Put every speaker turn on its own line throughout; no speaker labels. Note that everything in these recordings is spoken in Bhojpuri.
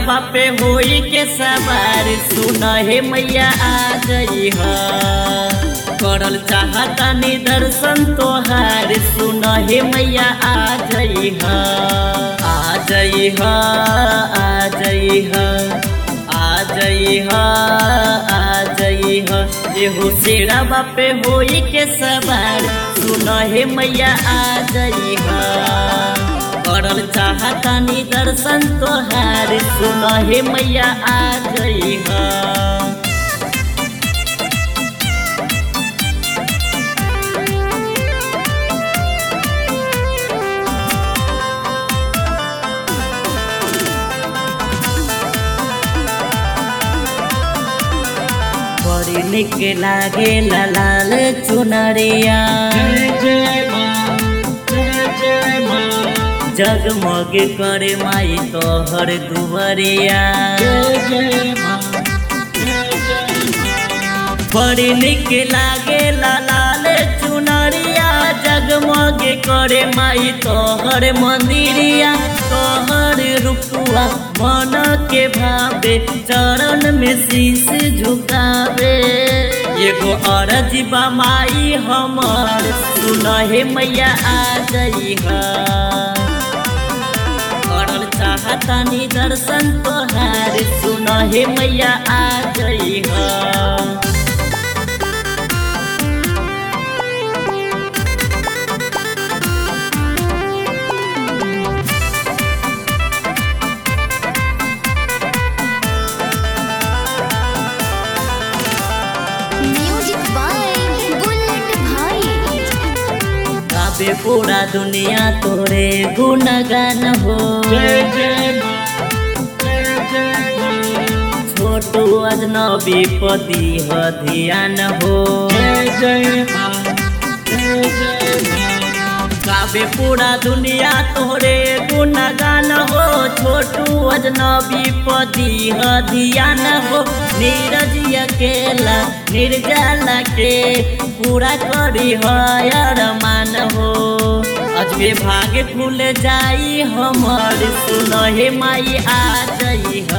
शेरवा पे होई के सवार सुन हे मैया आ जई ह करल चाहता निदर्शन तोहार सुन हे मैया आ जई ह आ जई ह आ जई ह आ जई ह आ जई ह एहो शेरवा पे होई के सवार सुन हे मैया आ जई ह करल चाहता निदर्शन तोहार सुन हे मैया आ जई ह बड़ी निक लागे लाल चुनरिया जगमग करे माई तोहर दुवरिया बड़ी निक लागे लाल चुनरिया जगमग करे माई तोहर मंदिरिया तोहर रुपुआ मन के भावे चरण में शीश झुकावे एगो अरजी बा माई हमर सुन हे मैया आ जई ह करल चाहता निदर्शन तोहार सुन हे मैया आ जई ह गावे पूरा दुनिया तोरे गुणगान हो छोटू अजनबी पति ह ध्यान हो गावे पूरा दुनिया तोरे गुणगान हो छोटू अजनबी पति ह ध्यान हो नीरज अकेला निर्जला के पूरा करी अरमान हो अजबे भाग्य खुल जाई हमर सुन हे माई आ जई ह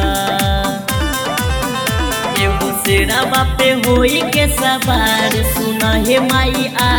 एगो शेरवा पे होई के सवार सुन हे माई आ